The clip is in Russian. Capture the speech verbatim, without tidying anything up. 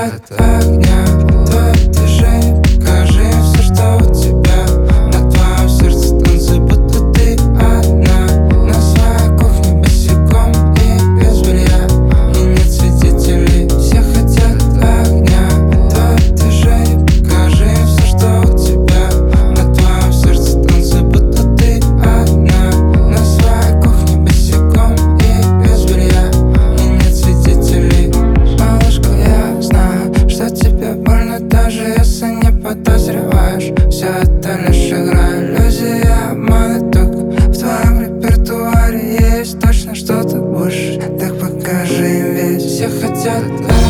хотят огня. Твое движение, покажи все, что у тебя. На твоем сердце танцы, будто ты одна. На своей кухне босиком и без белья. И нет свидетелей, все хотят огня. Твое движение, покажи все, что у тебя. На твоем сердце танцы, будто ты одна. На своей кухне босиком и без белья. И нет свидетелей. Малышка, я знаю, что тебе больно, даже если не подозреваешь. Все это лишь игра, иллюзия, обман, и только в твоем репертуаре есть точно что-то больше. Так покажи им, ведь все хотят.